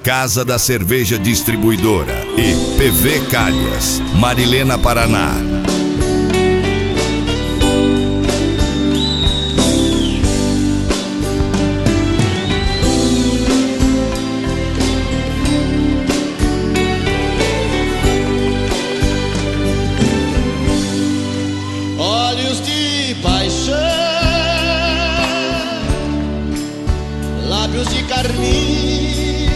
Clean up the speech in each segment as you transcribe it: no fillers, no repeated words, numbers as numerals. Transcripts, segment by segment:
Casa da Cerveja Distribuidora e PV Calhas, Marilena, Paraná. Olhos de paixão, lábios de carmim,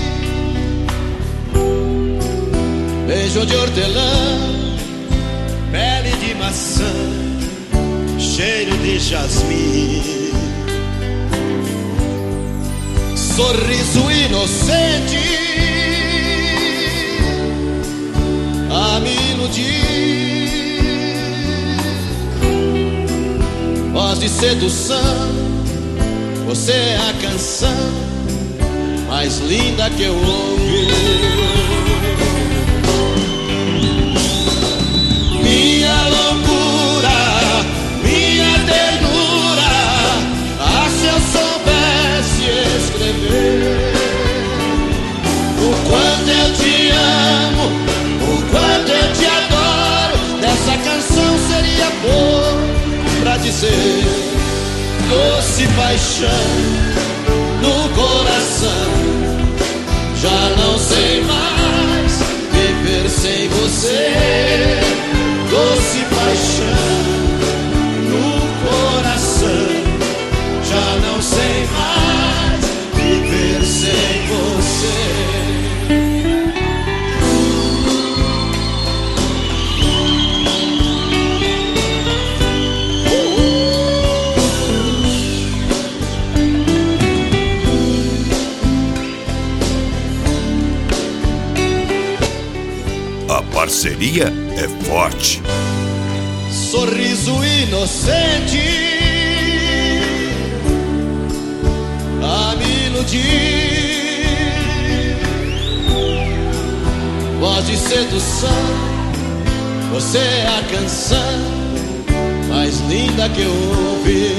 beijo de hortelã, pele de maçã, cheiro de jasmim, sorriso inocente a me iludir, voz de sedução, você é a canção mais linda que eu ouvi. Minha loucura, minha ternura, se eu soubesse escrever o quanto eu te amo, o quanto eu te adoro, dessa canção seria pouco pra dizer. Doce paixão no coração, já não sei mais viver sem você. Doce paixão no coração, já não sei mais viver sem você. A parceria é forte. Sorriso inocente a me iludir, voz de sedução, você é a canção mais linda que eu ouvi.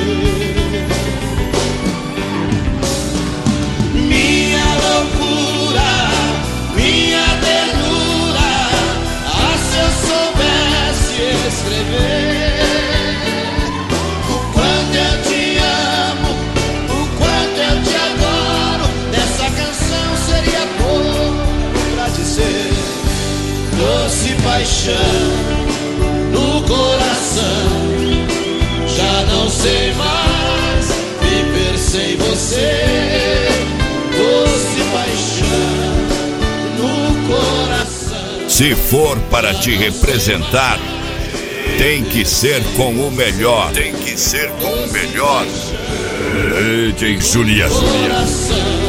Minha loucura, minha ternura, se eu soubesse escrever o quanto eu te amo, o quanto eu te adoro, dessa canção seria pouco pra dizer. Doce paixão no coração, já não sei mais viver sem você. Doce paixão no coração. Se for para te representar, tem que ser com o melhor. Tem que ser com o melhor. DJ Julias.